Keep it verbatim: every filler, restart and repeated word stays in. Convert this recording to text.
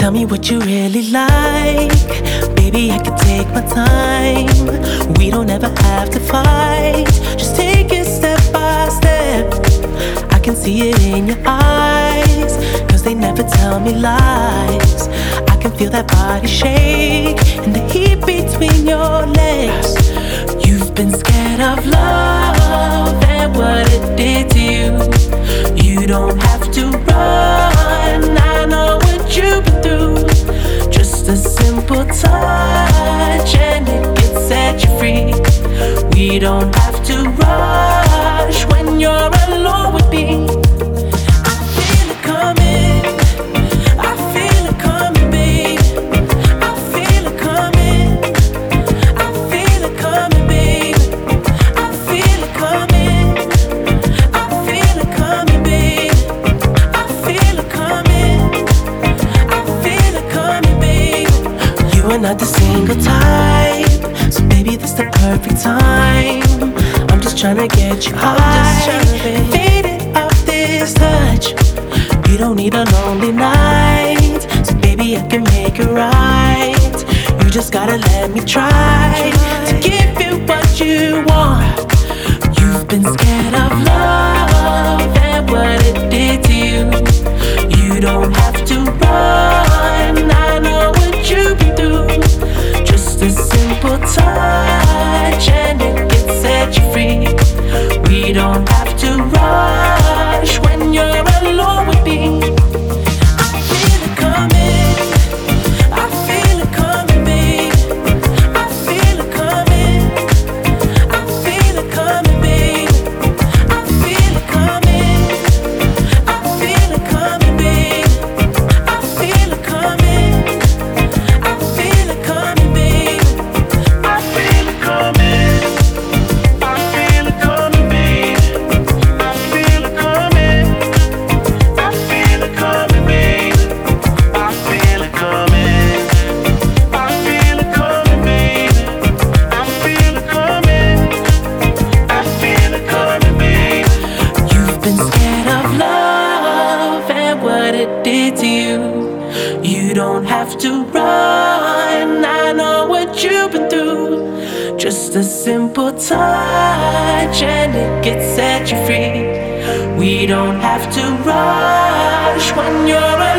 Tell me what you really like. Baby, I can take my time. We don't ever have to fight. Just take it step by step. I can see it in your eyes, cause they never tell me lies. I can feel that body shake and the heat between your legs. You've been scared of love and what it did to you. You don't have to run, I know what you've been through. Just a simple touch and it can set you free. We don't have to rush when you're alone with me. I feel it coming, I feel it coming, babe. I feel it coming, I feel it coming, babe. I feel it coming, I feel it coming, babe. I feel it coming, I feel it coming, babe. You are not the single type, so baby, this the perfect time. I'm just tryna get you high and faded off this touch. You don't need a lonely night, so baby, I can make it right. You just gotta let me try to give you what you want. You've been scared of love and what it did to you. You don't have to run, I know what you've been through. Just a simple touch and it can set you free. We don't have to rush when you're alone with me. I feel it coming, I feel it coming, babe. I feel it coming, I feel it coming, babe. I feel it coming, I feel it coming, babe. I feel it coming, I feel it coming, babe. I feel it coming, I feel it coming, babe. I feel it coming, I feel it coming, babe. I feel it coming, I feel it coming, babe. I feel it coming, I feel it coming, babe. You've been scared of love and what it did to you. You don't have to run, I know what you've been through. Just a simple touch and it can set you free. We don't have to rush when you're